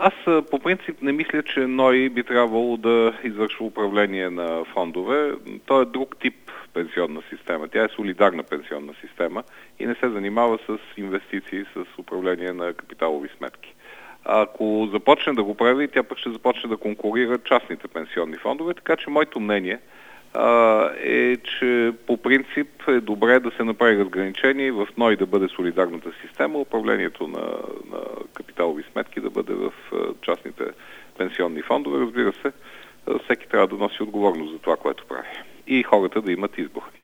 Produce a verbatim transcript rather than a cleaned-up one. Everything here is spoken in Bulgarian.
Аз по принцип не мисля, че НОИ би трябвало да извършва управление на фондове. То е друг тип пенсионна система. Тя е солидарна пенсионна система и не се занимава с инвестиции, с управление на капиталови сметки. Ако започне да го прави, тя пък ще започне да конкурира частните пенсионни фондове, така че моето мнение а, е, че по принцип е добре да се направи разграничение в НОИ да бъде солидарната система, управлението на, на капиталови сметки да бъде в частните пенсионни фондове. Разбира се, всеки трябва да носи отговорност за това, което прави. И хората да имат избор.